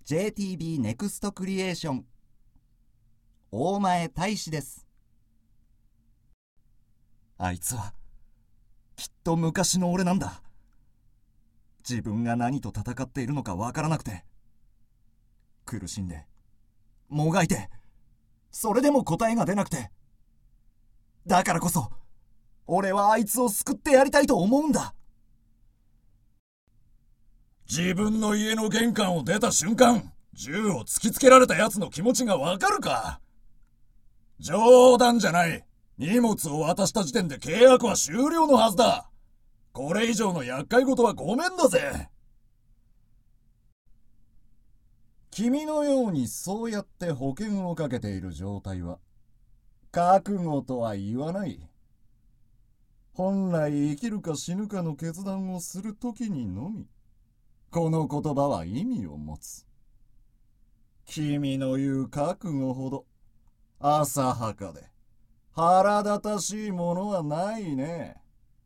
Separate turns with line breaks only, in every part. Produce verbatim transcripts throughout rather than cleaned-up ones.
ジェイティービー ネクストクリエーション大前大志です。
あいつはきっと昔の俺なんだ。自分が何と戦っているのかわからなくて、苦しんでもがいて、それでも答えが出なくて、だからこそ俺はあいつを救ってやりたいと思うんだ。
自分の家の玄関を出た瞬間、銃を突きつけられた奴の気持ちがわかるか？冗談じゃない。荷物を渡した時点で契約は終了のはずだ。これ以上の厄介事はごめんだぜ。
君のようにそうやって保険をかけている状態は覚悟とは言わない。本来生きるか死ぬかの決断をするときにのみこの言葉は意味を持つ。君の言う覚悟ほど浅はかで腹立たしいものはないね。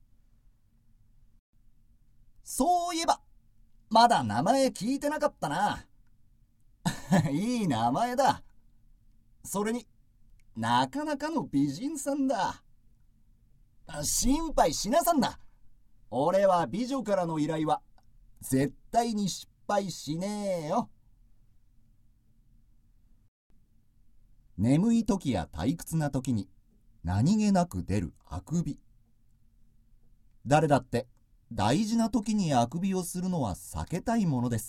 そういえばまだ名前聞いてなかったな。いい名前だ。それになかなかの美人さんだ。心配しなさんな。俺は美女からの依頼は絶対に失敗しねえよ。眠い時や退屈な時に何気なく出るあくび。誰だって大事な時にあくびをするのは避けたいものです。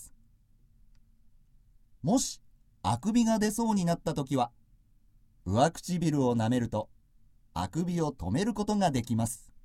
もしあくびが出そうになった時は上唇を舐めるとあくびを止めることができます。